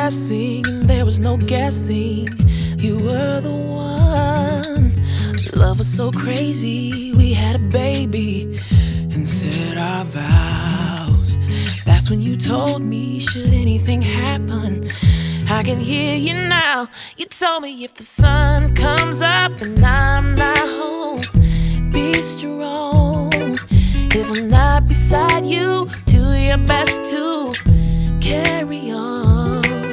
blessing, and there was no guessing. You were the one. Love was so crazy, we had a baby and said our vows. That's when you told me, should anything happen, I can hear you now. You told me if the sun comes up and I'm not home, be strong. If I'm not beside you, do your best to carry on.